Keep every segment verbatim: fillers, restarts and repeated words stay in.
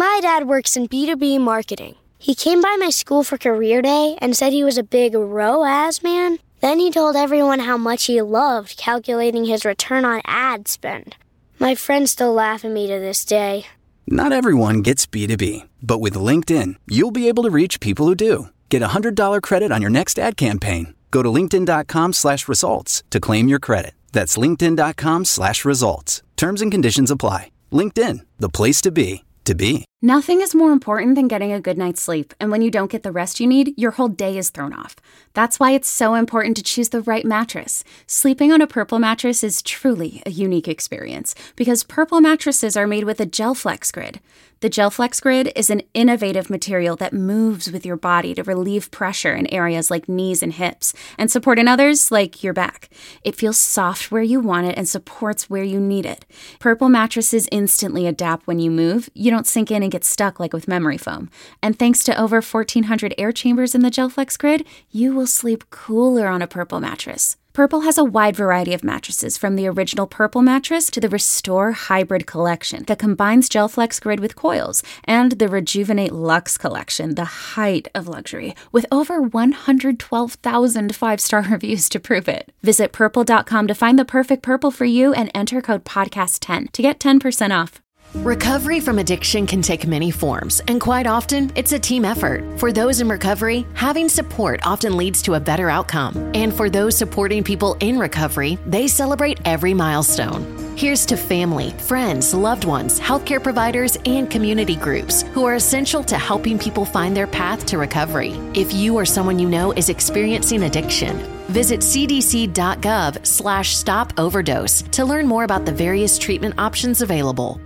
My dad works in B two B marketing. He came by my school for career day and said he was a big R O A S man. Then he told everyone how much he loved calculating his return on ad spend. My friends still laugh at me to this day. Not everyone gets B two B, but with LinkedIn, you'll be able to reach people who do. Get a one hundred dollars credit on your next ad campaign. Go to linkedin.com slash results to claim your credit. That's linkedin.com slash results. Terms and conditions apply. LinkedIn, the place to be, to be. Nothing is more important than getting a good night's sleep, and when you don't get the rest you need, your whole day is thrown off. That's why it's so important to choose the right mattress. Sleeping on a Purple mattress is truly a unique experience, because Purple mattresses are made with a GelFlex Grid. The GelFlex Grid is an innovative material that moves with your body to relieve pressure in areas like knees and hips, and support in others like your back. It feels soft where you want it and supports where you need it. Purple mattresses instantly adapt when you move. You don't sink in and get stuck like with memory foam. And thanks to over fourteen hundred air chambers in the GelFlex Grid, you will sleep cooler on a Purple mattress. Purple has a wide variety of mattresses, from the original Purple mattress to the Restore Hybrid collection that combines GelFlex Grid with coils, and the Rejuvenate Luxe collection, the height of luxury, with over one hundred twelve thousand five-star reviews to prove it. Visit purple dot com to find the perfect Purple for you and enter code podcast ten to get ten percent off. Recovery from addiction can take many forms, and quite often, it's a team effort. For those in recovery, having support often leads to a better outcome. And for those supporting people in recovery, they celebrate every milestone. Here's to family, friends, loved ones, healthcare providers, and community groups who are essential to helping people find their path to recovery. If you or someone you know is experiencing addiction, visit cdc.gov slash stop overdose to learn more about the various treatment options available.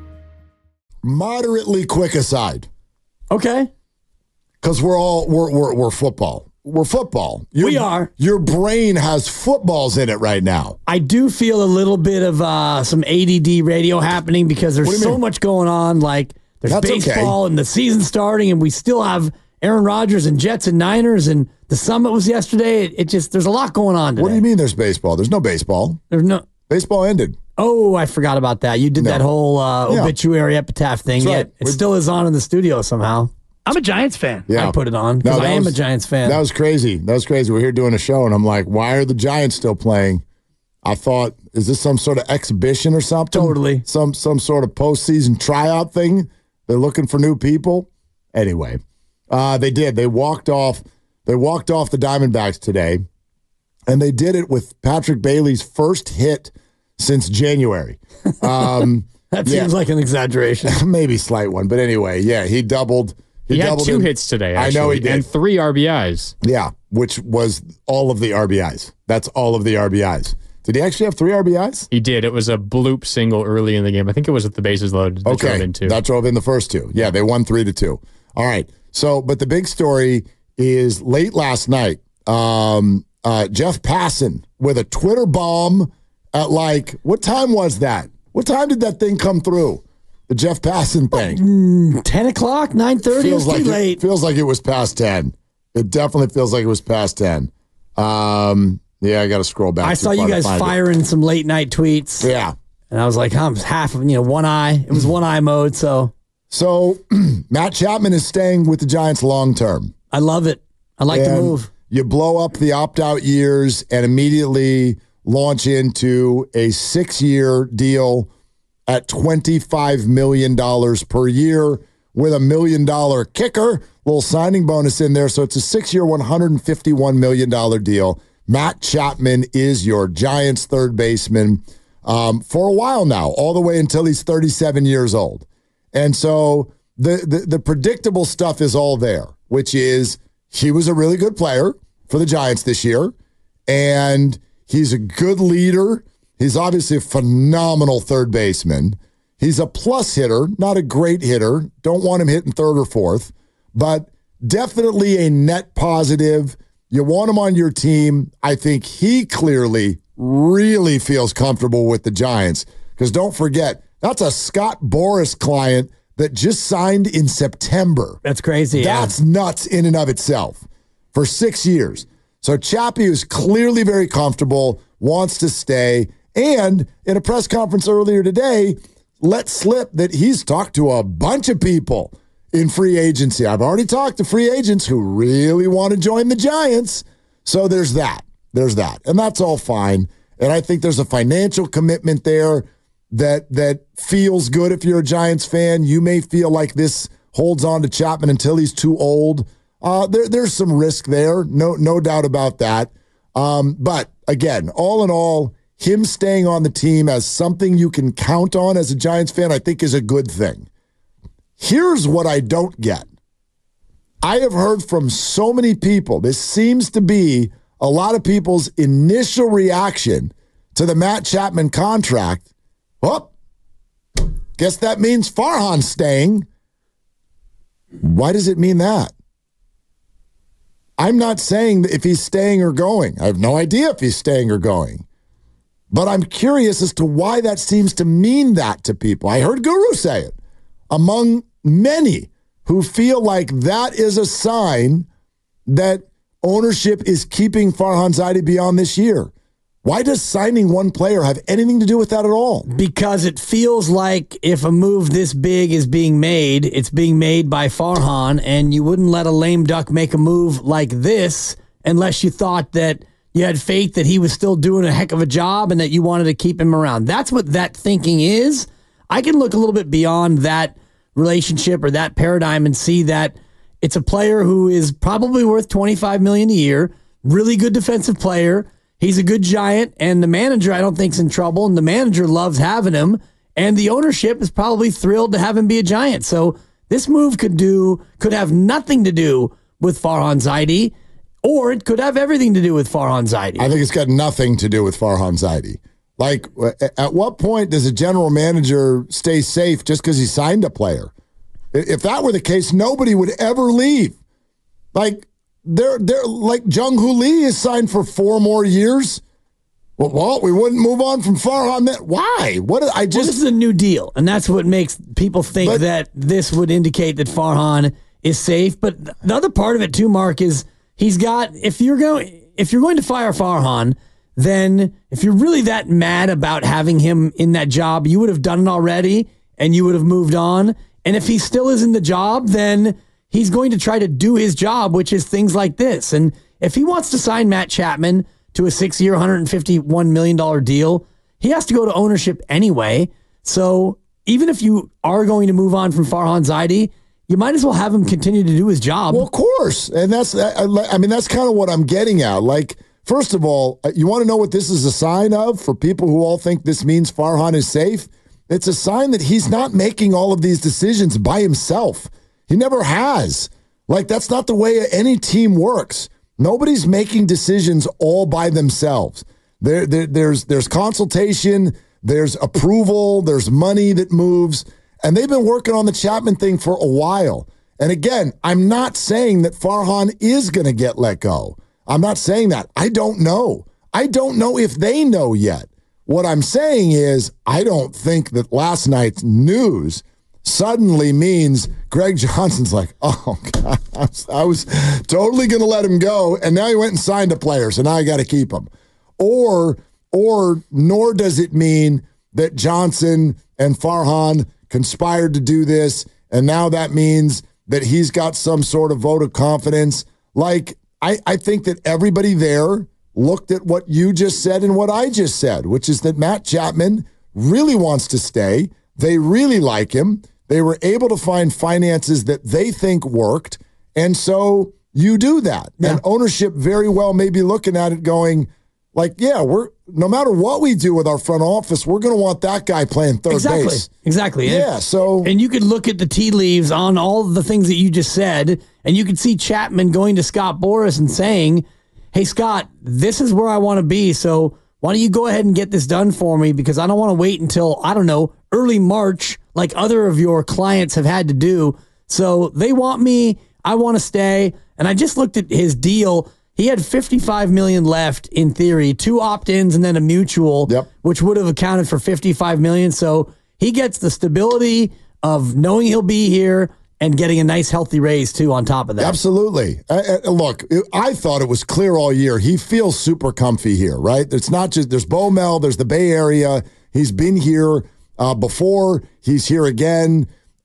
Moderately quick aside. Okay. Because we're all, we're, we're, we're football. We're football. Your, we are. Your brain has footballs in it right now. I do feel a little bit of uh, some A D D radio happening because there's so mean? much going on. Like there's That's baseball okay. and the season starting, and we still have Aaron Rodgers and Jets and Niners, and the summit was yesterday. It, it just, there's a lot going on today. What do you mean there's baseball? There's no baseball. There's no. Baseball ended. Oh, I forgot about that. You did no. that whole uh, yeah. obituary epitaph thing. Right. Yet it We're, still is on in the studio somehow. I'm a Giants fan. Yeah. I put it on because no, I am was, a Giants fan. That was crazy. That was crazy. We're here doing a show, and I'm like, why are the Giants still playing? I thought, is this some sort of exhibition or something? Totally. Some some sort of postseason tryout thing? They're looking for new people? Anyway, uh, they did. They walked off. They walked off the Diamondbacks today, and they did it with Patrick Bailey's first hit since January. Um, that yeah. seems like an exaggeration. Maybe a slight one. But anyway, yeah, he doubled. He, he doubled had two in, hits today, actually. I know he did. And three R B Is. Yeah, which was all of the R B Is. That's all of the R B Is. Did he actually have three R B Is? He did. It was a bloop single early in the game. I think it was at the bases loaded. That okay, drove in two. that drove in the first two. Yeah, they won three to two. All right. So, but the big story is late last night, um, uh, Jeff Passan with a Twitter bomb at like, what time was that? What time did that thing come through? The Jeff Passan thing. Mm, ten o'clock, nine thirty. It was like too late. It feels like it was past ten. It definitely feels like it was past ten. Um, yeah, I got to scroll back. I saw you guys firing it. some late night tweets. Yeah. And I was like, I'm half of, you know, one eye. It was one eye mode, so. So, Matt Chapman is staying with the Giants long term. I love it. I like and the move. You blow up the opt-out years and immediately launch into a six-year deal at twenty-five million dollars per year with a million-dollar kicker, little signing bonus in there. So it's a six-year, one hundred fifty-one million dollars deal. Matt Chapman is your Giants third baseman um, for a while now, all the way until he's thirty-seven years old. And so the, the the predictable stuff is all there, which is he was a really good player for the Giants this year, and he's a good leader. He's obviously a phenomenal third baseman. He's a plus hitter, not a great hitter. Don't want him hitting third or fourth, but definitely a net positive. You want him on your team. I think he clearly really feels comfortable with the Giants because don't forget, that's a Scott Boras client that just signed in September. That's crazy. That's yeah. nuts in and of itself for six years. So Chappie is clearly very comfortable, wants to stay, and in a press conference earlier today, let slip that he's talked to a bunch of people in free agency. I've already talked to free agents who really want to join the Giants. So there's that. There's that. And that's all fine. And I think there's a financial commitment there that that feels good if you're a Giants fan. You may feel like this holds on to Chapman until he's too old. Uh, there, there's some risk there. No, no doubt about that. Um, but again, all in all, him staying on the team as something you can count on as a Giants fan, I think is a good thing. Here's what I don't get. I have heard from so many people, this seems to be a lot of people's initial reaction to the Matt Chapman contract. Well, guess that means Farhan's staying. Why does it mean that? I'm not saying if he's staying or going. I have no idea if he's staying or going. But I'm curious as to why that seems to mean that to people. I heard Guru say it. Among many who feel like that is a sign that ownership is keeping Farhan Zaidi beyond this year. Why does signing one player have anything to do with that at all? Because it feels like if a move this big is being made, it's being made by Farhan, and you wouldn't let a lame duck make a move like this unless you thought that you had faith that he was still doing a heck of a job and that you wanted to keep him around. That's what that thinking is. I can look a little bit beyond that relationship or that paradigm and see that it's a player who is probably worth twenty-five million dollars a year, really good defensive player. He's a good Giant, and the manager I don't think is in trouble, and the manager loves having him, and the ownership is probably thrilled to have him be a Giant. So this move could do could have nothing to do with Farhan Zaidi, or it could have everything to do with Farhan Zaidi. I think it's got nothing to do with Farhan Zaidi. Like, at what point does a general manager stay safe just because he signed a player? If that were the case, nobody would ever leave. Like, they're they're like Jung-Hoo Lee is signed for four more years. Well, well we wouldn't move on from Farhan. That why? What I just well, this is a new deal, and that's what makes people think but, that this would indicate that Farhan is safe. But the other part of it too, Mark, is he's got if you're going if you're going to fire Farhan, then if you're really that mad about having him in that job, you would have done it already, and you would have moved on. And if he still is in the job, then he's going to try to do his job, which is things like this. And if he wants to sign Matt Chapman to a six-year, one hundred fifty-one million dollars deal, he has to go to ownership anyway. So even if you are going to move on from Farhan Zaidi, you might as well have him continue to do his job. Well, of course. And that's, I mean, that's kind of what I'm getting at. Like, first of all, you want to know what this is a sign of for people who all think this means Farhan is safe? It's a sign that he's not making all of these decisions by himself. He never has. Like, that's not the way any team works. Nobody's making decisions all by themselves. There, there, there's, there's consultation, there's approval, there's money that moves, and they've been working on the Chapman thing for a while. And again, I'm not saying that Farhan is going to get let go. I'm not saying that. I don't know. I don't know if they know yet. What I'm saying is, I don't think that last night's news suddenly means Greg Johnson's like, oh, God, I was, I was totally going to let him go, and now he went and signed a player, so now I got to keep him. Or, or nor does it mean that Johnson and Farhan conspired to do this, and now that means that he's got some sort of vote of confidence. Like, I, I think that everybody there looked at what you just said and what I just said, which is that Matt Chapman really wants to stay. They really like him. They were able to find finances that they think worked. And so you do that. Yeah. And ownership very well may be looking at it going, like, yeah, we're no matter what we do with our front office, we're going to want that guy playing third exactly. base. Exactly. Yeah, and, so. And you could look at the tea leaves on all the things that you just said, and you could see Chapman going to Scott Boras and saying, hey, Scott, this is where I want to be, so why don't you go ahead and get this done for me, because I don't want to wait until, I don't know, early March like other of your clients have had to do. So they want me, I want to stay. And I just looked at his deal. He had fifty-five million dollars left in theory, two opt-ins and then a mutual, yep. which would have accounted for fifty-five million dollars. So he gets the stability of knowing he'll be here and getting a nice, healthy raise, too, on top of that. Absolutely. Uh, look, I thought it was clear all year. He feels super comfy here, right? It's not just, there's Bo Mel, there's the Bay Area. He's been here uh, before. He's here again.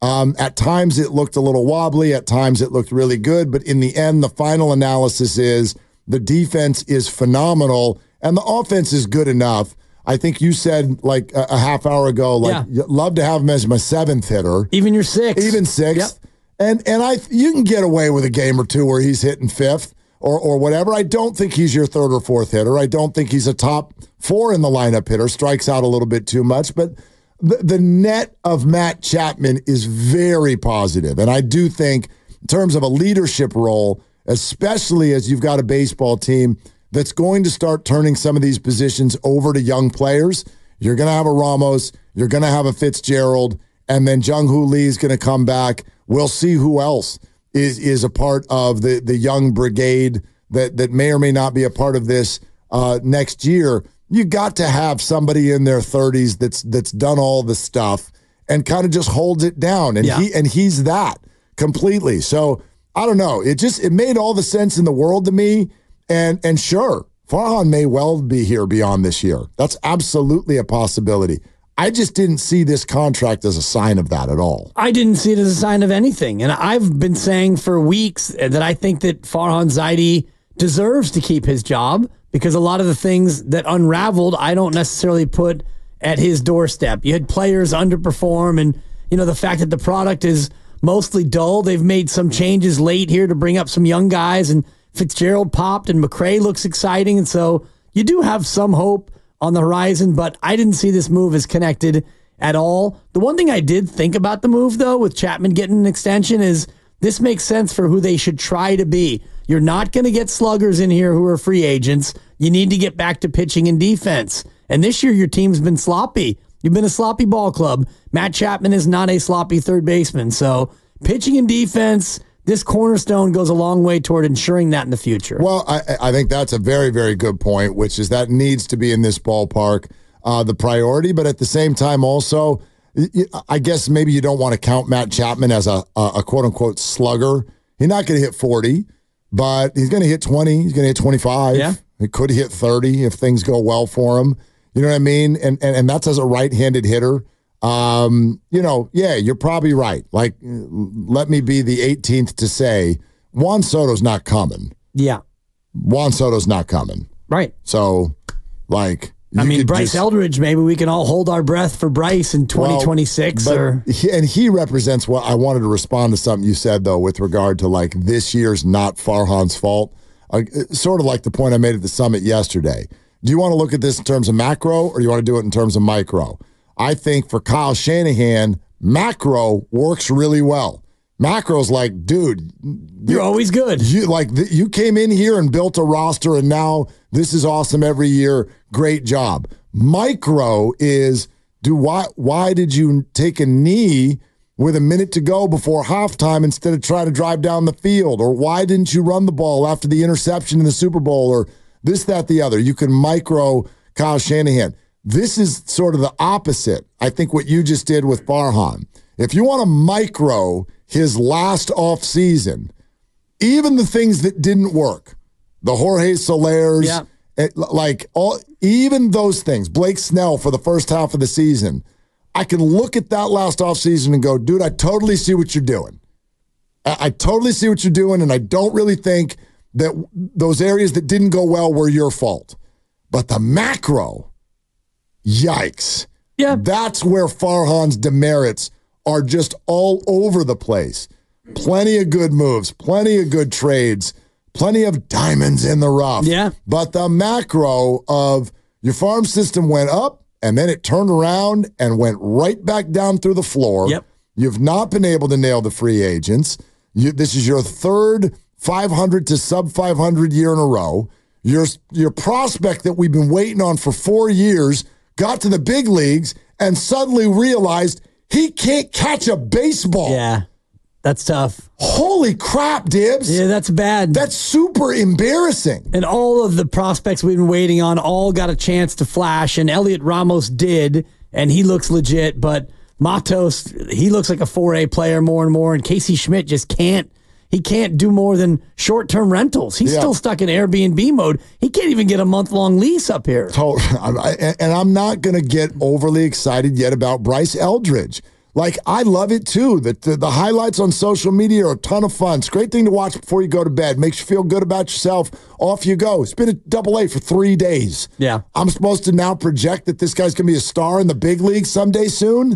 Um, at times it looked a little wobbly. At times it looked really good. But in the end, the final analysis is the defense is phenomenal and the offense is good enough. I think you said like a, a half hour ago, like, Yeah. you'd love to have him as my seventh hitter. Even your sixth. Even sixth. Yep. And and I you can get away with a game or two where he's hitting fifth or or whatever. I don't think he's your third or fourth hitter. I don't think he's a top four in the lineup hitter. Strikes out a little bit too much. But the, the net of Matt Chapman is very positive. And I do think in terms of a leadership role, especially as you've got a baseball team that's going to start turning some of these positions over to young players, you're going to have a Ramos, you're going to have a Fitzgerald, and then Jung-Hoo Lee is going to come back. We'll see who else is is a part of the, the young brigade that, that may or may not be a part of this uh, next year. You got to have somebody in their thirties that's that's done all the stuff and kind of just holds it down. And Yeah. he and he's that completely. So I don't know. It just it made all the sense in the world to me. And and sure, Farhan may well be here beyond this year. That's absolutely a possibility. I just didn't see this contract as a sign of that at all. I didn't see it as a sign of anything. And I've been saying for weeks that I think that Farhan Zaidi deserves to keep his job because a lot of the things that unraveled, I don't necessarily put at his doorstep. You had players underperform and, you know, the fact that the product is mostly dull. They've made some changes late here to bring up some young guys, and Fitzgerald popped and McRae looks exciting. And so you do have some hope on the horizon, but I didn't see this move as connected at all. The one thing I did think about the move, though, with Chapman getting an extension is this makes sense for who they should try to be. You're not going to get sluggers in here who are free agents. You need to get back to pitching and defense. And this year, your team's been sloppy. You've been a sloppy ball club. Matt Chapman is not a sloppy third baseman. So pitching and defense, this cornerstone goes a long way toward ensuring that in the future. Well, I, I think that's a very, very good point, which is that needs to be in this ballpark, uh, the priority. But at the same time, also, I guess maybe you don't want to count Matt Chapman as a, a, a quote-unquote slugger. He's not going to hit forty, but he's going to hit twenty. He's going to hit twenty-five. Yeah. He could hit thirty if things go well for him. You know what I mean? And and, and that's as a right-handed hitter. Um, you know, yeah, you're probably right. Like, let me be the eighteenth to say Juan Soto's not coming. Yeah. Juan Soto's not coming. Right. So, like, I you mean, could Bryce just- Eldridge, maybe we can all hold our breath for Bryce in twenty twenty-six. Well, but or he, and he represents what I wanted to respond to something you said, though, with regard to, like, this year's not Farhan's fault. Uh, sort of like the point I made at the summit yesterday. Do you want to look at this in terms of macro or do you want to do it in terms of micro? I think for Kyle Shanahan, macro works really well. Macro's like, dude, you're always good. You like th- you came in here and built a roster, and now this is awesome every year. Great job. Micro is, do why why did you take a knee with a minute to go before halftime instead of trying to drive down the field? Or why didn't you run the ball after the interception in the Super Bowl? Or this, that, the other. You can micro Kyle Shanahan. This is sort of the opposite. I think what you just did with Farhan. If you want to micro his last offseason, even the things that didn't work, the Jorge Solers, yeah. it, like all, even those things, Blake Snell for the first half of the season, I can look at that last offseason and go, dude, I totally see what you're doing. I, I totally see what you're doing, and I don't really think that those areas that didn't go well were your fault. But the macro, yikes. Yeah. That's where Farhan's demerits are just all over the place. Plenty of good moves, plenty of good trades, plenty of diamonds in the rough. Yeah. But the macro of your farm system went up and then it turned around and went right back down through the floor. Yep. You've not been able to nail the free agents. You, this is your third five hundred to sub five hundred year in a row. Your, your prospect that we've been waiting on for four years got to the big leagues and suddenly realized he can't catch a baseball. Yeah, that's tough. Holy crap, Dibs. Yeah, that's bad. That's super embarrassing. And all of the prospects we've been waiting on all got a chance to flash, and Elliot Ramos did, and he looks legit, but Matos, he looks like a four A player more and more, and Casey Schmidt just can't. He can't do more than short-term rentals. He's Yeah. still stuck in Airbnb mode. He can't even get a month-long lease up here. Totally. And I'm not going to get overly excited yet about Bryce Eldridge. Like, I love it too. The, the, the highlights on social media are a ton of fun. It's a great thing to watch before you go to bed. Makes you feel good about yourself. Off you go. It's been a double A for three days. Yeah. I'm supposed to now project that this guy's going to be a star in the big league someday soon?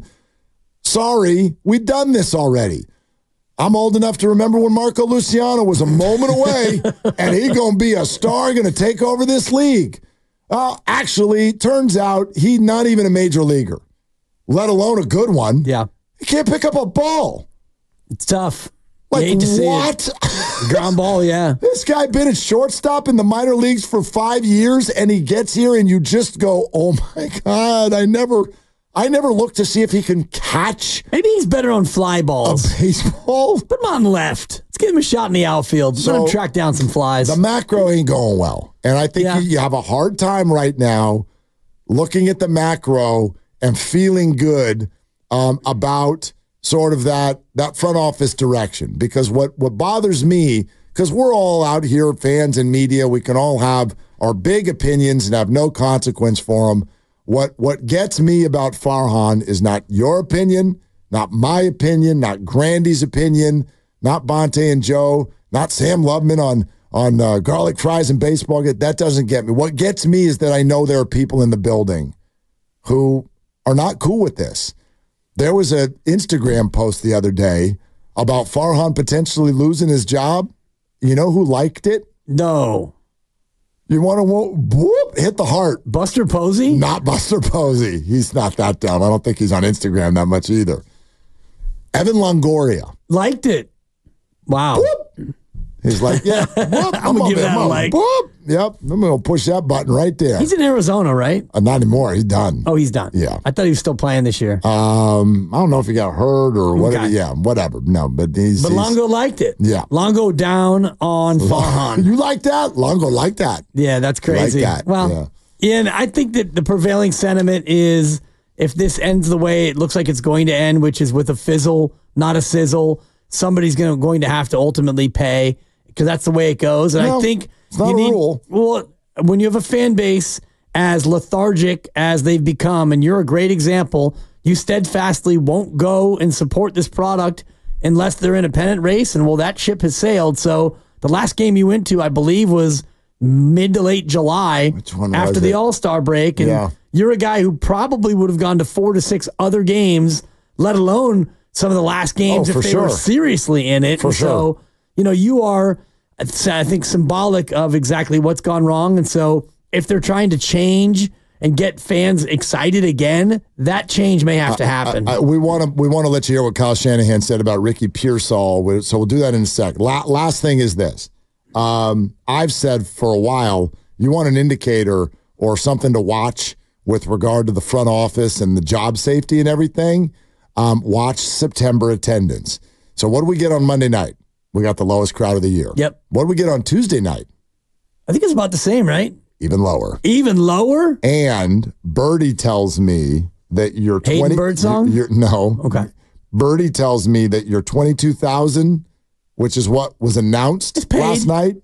Sorry, we've done this already. I'm old enough to remember when Marco Luciano was a moment away, and he's going to be a star, going to take over this league. Uh, actually, turns out he's not even a major leaguer, let alone a good one. Yeah. He can't pick up a ball. It's tough. Like, you hate to see what? it. Ground ball, yeah. This guy been at shortstop in the minor leagues for five years, and he gets here, and you just go, oh, my God, I never... I never look to see if he can catch Maybe he's better on fly a balls. baseball. Put him on left. Let's give him a shot in the outfield. So, Let him track down some flies. The macro ain't going well. And I think Yeah. you, you have a hard time right now looking at the macro and feeling good um, about sort of that that front office direction. Because what, what bothers me, because we're all out here, fans and media, we can all have our big opinions and have no consequence for them. What what gets me about Farhan is not your opinion, not my opinion, not Grandy's opinion, not Bonte and Joe, not Sam Loveman on on uh, garlic fries and baseball. That doesn't get me. What gets me is that I know there are people in the building who are not cool with this. There was an Instagram post the other day about Farhan potentially losing his job. You know who liked it? No. You want to whoop, hit the heart. Buster Posey? Not Buster Posey. He's not that dumb. I don't think he's on Instagram that much either. Evan Longoria. Liked it. Wow. Whoop. He's like, yeah, whoop, I'm going to give that a like. Whoop. Yep, I'm going to push that button right there. He's in Arizona, right? Uh, not anymore. He's done. Oh, he's done. Yeah. I thought he was still playing this year. Um, I don't know if he got hurt or whatever. Okay. Yeah, whatever. No, but he's. But he's, Longo liked it. Yeah. Longo down on Farhan. You like that? Longo like that. Yeah, that's crazy. Like that. Well, yeah. and I think that the prevailing sentiment is if this ends the way it looks like it's going to end, which is with a fizzle, not a sizzle, somebody's going to, going to have to ultimately pay because that's the way it goes. And No, I think it's not you a need, rule. Well, when you have a fan base as lethargic as they've become, and you're a great example, you steadfastly won't go and support this product unless they're in a pennant race. And well, that ship has sailed. So the last game you went to, I believe, was mid to late July Which one was after the it? All-Star break. And Yeah. you're a guy who probably would have gone to four to six other games, let alone some of the last games Oh, if for they sure. were seriously in it. For And sure. So, you know, you are, I think, symbolic of exactly what's gone wrong. And so if they're trying to change and get fans excited again, that change may have to happen. I, I, we want to we want to let you hear what Kyle Shanahan said about Ricky Pearsall. So we'll do that in a sec. La- last thing is this. Um, I've said for a while, you want an indicator or something to watch with regard to the front office and the job safety and everything. Um, watch September attendance. So what do we get on Monday night? We got the lowest crowd of the year. Yep. What do we get on Tuesday night? I think it's about the same, right? Even lower. Even lower? And Birdie tells me that you're Hayden twenty. Birdsong? You're, you're, no. Okay. Birdie tells me that you're twenty-two thousand, which is what was announced paid. last night.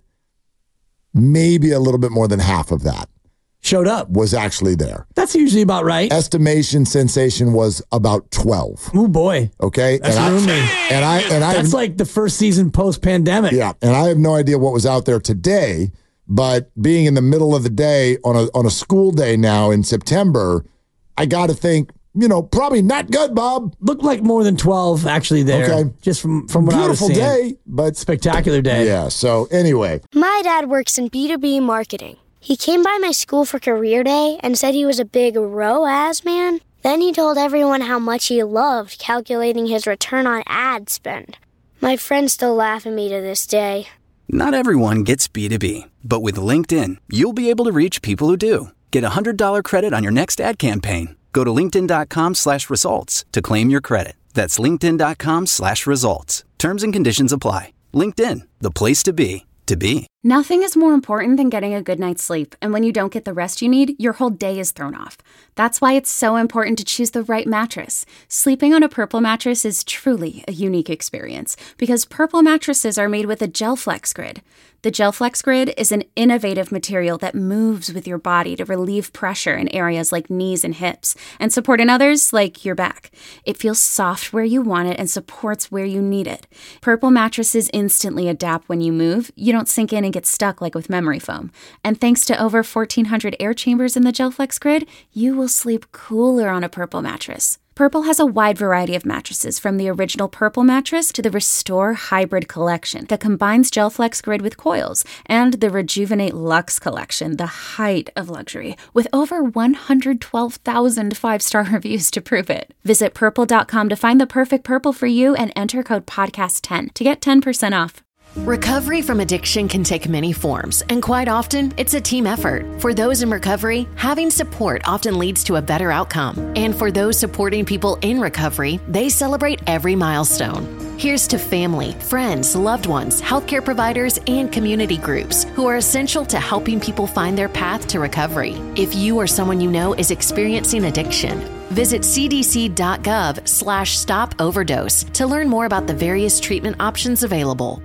Maybe a little bit more than half of that Showed up. was actually there. That's usually about right. Estimation sensation was about twelve. Oh, boy. Okay, That's and roomy. I and I and I That's like the first season post-pandemic. yeah, and I have no idea what was out there today. But being in the middle of the day on a on a school day now in September, I got to think, you know, probably not good, Bob. Looked like more than twelve actually there. Okay. Just from, from what Beautiful I was seeing. day, but Spectacular day. yeah. So anyway, My dad works in B two B marketing. He came by my school for career day and said he was a big R O A S man. Then he told everyone how much he loved calculating his return on ad spend. My friends still laugh at me to this day. Not everyone gets B two B, but with LinkedIn, you'll be able to reach people who do. Get a one hundred dollars credit on your next ad campaign. Go to linkedin.com slash results to claim your credit. That's linkedin.com slash results. Terms and conditions apply. LinkedIn, the place to be, to be. Nothing is more important than getting a good night's sleep, and when you don't get the rest you need, your whole day is thrown off. That's why it's so important to choose the right mattress. Sleeping on a Purple mattress is truly a unique experience because Purple mattresses are made with a GelFlex Grid. The GelFlex Grid is an innovative material that moves with your body to relieve pressure in areas like knees and hips and support in others like your back. It feels soft where you want it and supports where you need it. Purple mattresses instantly adapt when you move. You don't sink in and get stuck like with memory foam. And thanks to over fourteen hundred air chambers in the GelFlex Grid, you will sleep cooler on a Purple mattress. Purple has a wide variety of mattresses, from the original Purple mattress to the Restore Hybrid collection that combines GelFlex Grid with coils, and the Rejuvenate Luxe collection, the height of luxury, with over one hundred twelve thousand five-star reviews to prove it. Visit purple dot com to find the perfect Purple for you and enter code podcast ten to get ten percent off. Recovery from addiction can take many forms, and quite often, it's a team effort. For those in recovery, having support often leads to a better outcome. And for those supporting people in recovery, they celebrate every milestone. Here's to family, friends, loved ones, healthcare providers, and community groups who are essential to helping people find their path to recovery. If you or someone you know is experiencing addiction, visit c d c dot gov slash stop overdose to learn more about the various treatment options available.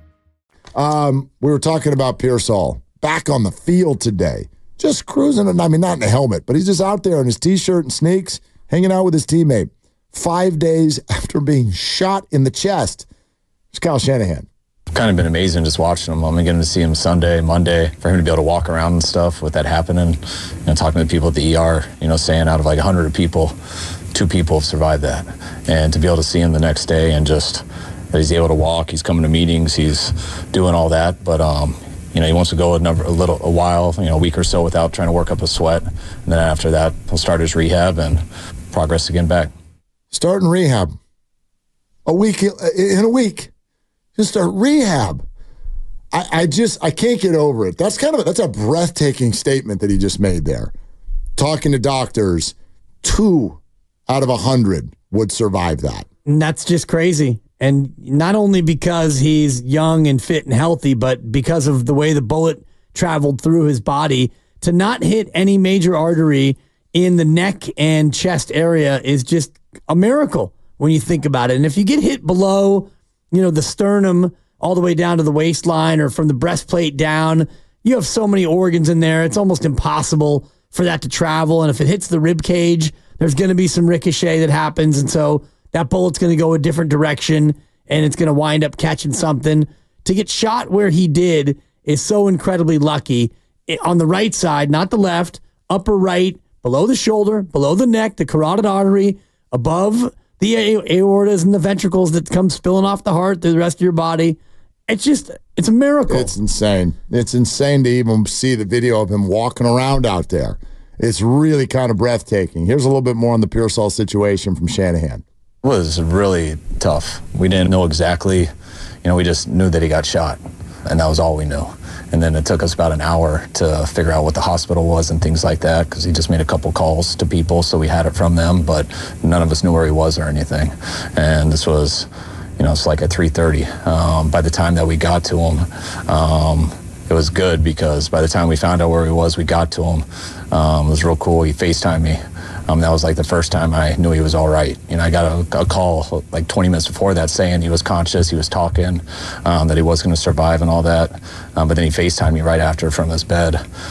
Um, we were talking about Pearsall back on the field today, just cruising. I mean, not in a helmet, but he's just out there in his T-shirt and sneaks, hanging out with his teammate. Five days after being shot in the chest. It's Kyle Shanahan. Kind of been amazing just watching him. I'm getting to see him Sunday, Monday, for him to be able to walk around and stuff with that happening. You know, talking to the people at the E R, you know, saying out of like one hundred people, two people have survived that. And to be able to see him the next day and just that he's able to walk, he's coming to meetings, he's doing all that, but um, you know, he wants to go a, number, a little, a while, you know, a week or so without trying to work up a sweat, and then after that, he'll start his rehab and progress again back. Starting rehab, a week in a week, just start rehab. I, I just I can't get over it. That's kind of a, that's a breathtaking statement that he just made there. Talking to doctors, two out of a hundred would survive that. And that's just crazy. And not only because he's young and fit and healthy, but because of the way the bullet traveled through his body. To not hit any major artery in the neck and chest area is just a miracle when you think about it. And if you get hit below, you know, the sternum all the way down to the waistline or from the breastplate down, you have so many organs in there, it's almost impossible for that to travel. And if it hits the rib cage, there's going to be some ricochet that happens. And so that bullet's going to go a different direction, and it's going to wind up catching something. To get shot where he did is so incredibly lucky. It, on the right side, not the left, upper right, below the shoulder, below the neck, the carotid artery, above the a- aortas and the ventricles that come spilling off the heart through the rest of your body. It's just, it's a miracle. It's insane. It's insane to even see the video of him walking around out there. It's really kind of breathtaking. Here's a little bit more on the Pearsall situation from Shanahan. It was really tough. We didn't know exactly, you know, we just knew that he got shot, and that was all we knew. And then it took us about an hour to figure out what the hospital was and things like that, because he just made a couple calls to people, so we had it from them, but none of us knew where he was or anything. And this was, you know, it's like at three thirty. Um, by the time that we got to him, um, it was good, because by the time we found out where he was, we got to him. Um, it was real cool. He FaceTimed me. Um, that was like the first time I knew he was all right. You know, I got a, a call like twenty minutes before that saying he was conscious, he was talking, um, that he was going to survive and all that. Um, but then he FaceTimed me right after from his bed.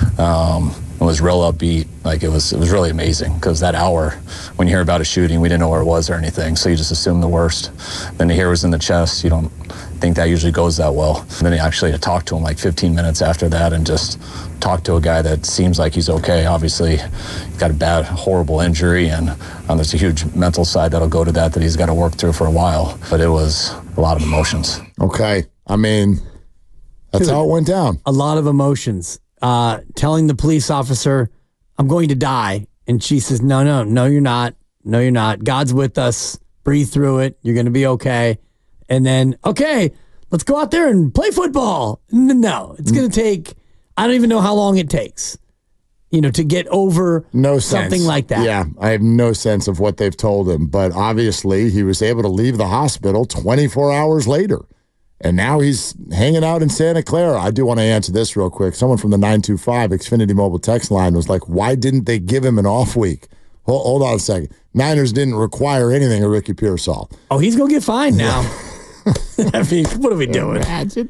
Um, it was real upbeat. Like it was, it was really amazing, because that hour, when you hear about a shooting, we didn't know where it was or anything, so you just assume the worst. Then to hear it was in the chest, you don't think that usually goes that well. And then actually to talk to him like fifteen minutes after that and just talk to a guy that seems like he's okay. Obviously, he's got a bad, horrible injury, and um, there's a huge mental side that'll go to that that he's got to work through for a while. But it was a lot of emotions. Okay. I mean, that's Dude, how it went down. A lot of emotions. Uh, telling the police officer, I'm going to die. And she says, no, no, no, you're not. No, you're not. God's with us. Breathe through it. You're going to be okay. And then, okay, let's go out there and play football. No, it's going to take, I don't even know how long it takes, you know, to get over no something sense. like that. Yeah, I have no sense of what they've told him. But obviously, he was able to leave the hospital twenty-four hours later. And now he's hanging out in Santa Clara. I do want to answer this real quick. Someone from the nine two five Xfinity Mobile text line was like, why didn't they give him an off week? Hold, hold on a second. Niners didn't require anything of Ricky Pearsall. Oh, he's going to get fined now. I mean, what are we doing? Imagine.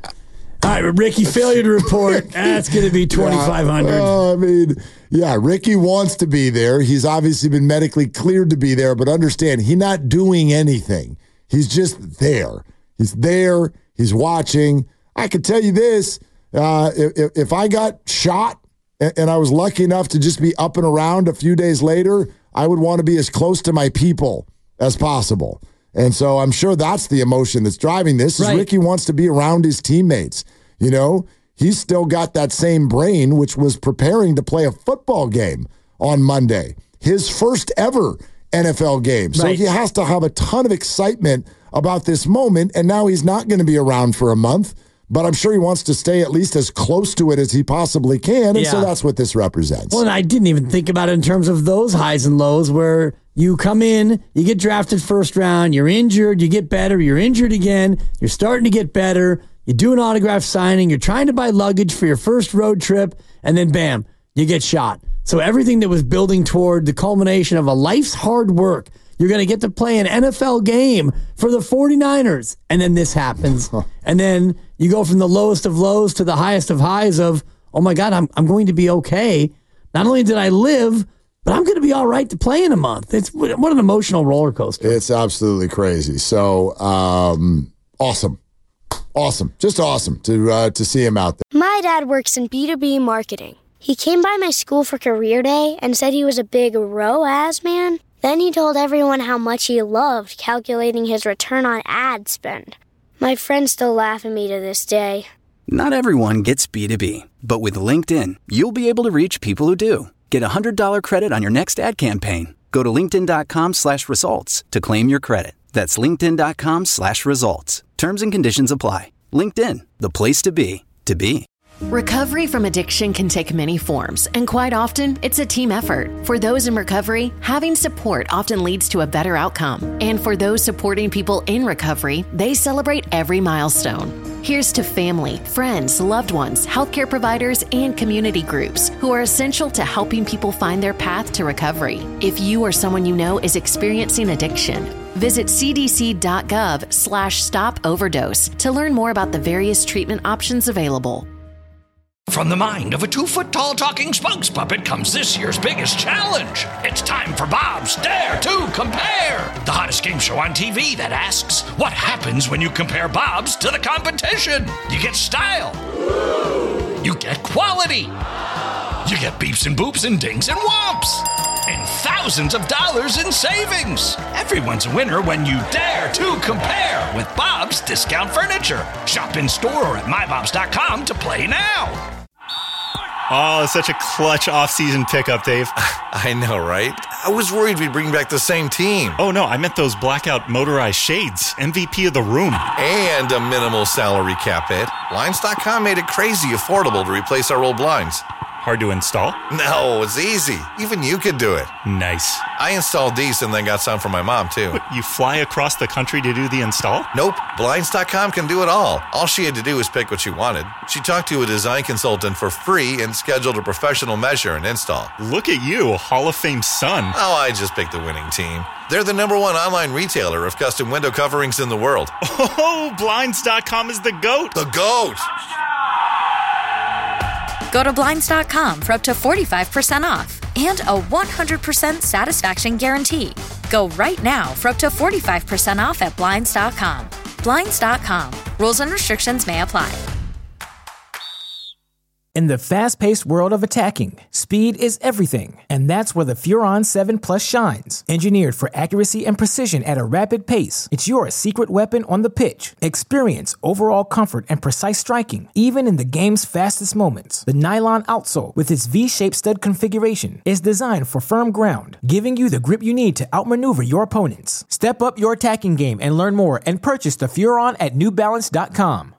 All right, Ricky, failure to report. That's going to be twenty-five hundred dollars. Uh, I mean, yeah, Ricky wants to be there. He's obviously been medically cleared to be there, but understand, he's not doing anything. He's just there. He's there. He's watching. I can tell you this. Uh, if, if I got shot and, and I was lucky enough to just be up and around a few days later, I would want to be as close to my people as possible. And so I'm sure that's the emotion that's driving this. Is right. Ricky wants to be around his teammates. You know, he's still got that same brain, which was preparing to play a football game on Monday, his first ever N F L game. So right. he has to have a ton of excitement about this moment, and now he's not going to be around for a month, but I'm sure he wants to stay at least as close to it as he possibly can, and yeah. so that's what this represents. Well, and I didn't even think about it in terms of those highs and lows where you come in, you get drafted first round, you're injured, you get better, you're injured again, you're starting to get better, you do an autograph signing, you're trying to buy luggage for your first road trip, and then bam, you get shot. So everything that was building toward the culmination of a life's hard work, you're going to get to play an N F L game for the 49ers. And then this happens. And then you go from the lowest of lows to the highest of highs of, oh my God, I'm I'm going to be okay. Not only did I live, but I'm going to be all right to play in a month. It's what an emotional roller coaster. It's absolutely crazy. So um, awesome. Awesome. Just awesome to uh, to see him out there. My dad works in B two B marketing. He came by my school for career day and said he was a big R O A S man. Then he told everyone how much he loved calculating his return on ad spend. My friends still laugh at me to this day. Not everyone gets B two B, but with LinkedIn, you'll be able to reach people who do. Get a one hundred dollars credit on your next ad campaign. Go to linkedin.com slash results to claim your credit. That's linkedin.com slash results. Terms and conditions apply. LinkedIn, the place to be, to be. Recovery from addiction can take many forms, and quite often, it's a team effort. For those in recovery, having support often leads to a better outcome. And for those supporting people in recovery, they celebrate every milestone. Here's to family, friends, loved ones, healthcare providers, and community groups who are essential to helping people find their path to recovery. If you or someone you know is experiencing addiction, visit cdc.gov slash stop overdose to learn more about the various treatment options available. From the mind of a two-foot-tall talking spokes puppet comes this year's biggest challenge. It's time for Bob's Dare to Compare, the hottest game show on T V that asks, what happens when you compare Bob's to the competition? You get style. You get quality. You get beeps and boops and dings and whomps. And thousands of dollars in savings. Everyone's a winner when you dare to compare with Bob's Discount Furniture. Shop in store or at my bobs dot com to play now. Oh, such a clutch off-season pickup, Dave. I know, right? I was worried we'd bring back the same team. Oh, no, I meant those blackout motorized shades. M V P of the room. And a minimal salary cap hit. Blinds dot com made it crazy affordable to replace our old blinds. Hard to install? No, it's easy. Even you could do it. Nice. I installed these and then got some for my mom, too. What, you fly across the country to do the install? Nope. Blinds dot com can do it all. All she had to do was pick what she wanted. She talked to a design consultant for free and scheduled a professional measure and install. Look at you, a Hall of Fame son. Oh, I just picked the winning team. They're the number one online retailer of custom window coverings in the world. Oh, Blinds dot com is the GOAT. The GOAT! Go to Blinds dot com for up to forty-five percent off and a one hundred percent satisfaction guarantee. Go right now for up to forty-five percent off at Blinds dot com. Blinds dot com. Rules and restrictions may apply. In the fast-paced world of attacking, speed is everything, and that's where the Furon seven Plus shines. Engineered for accuracy and precision at a rapid pace, it's your secret weapon on the pitch. Experience overall comfort and precise striking, even in the game's fastest moments. The nylon outsole, with its V-shaped stud configuration, is designed for firm ground, giving you the grip you need to outmaneuver your opponents. Step up your attacking game and learn more and purchase the Furon at new balance dot com.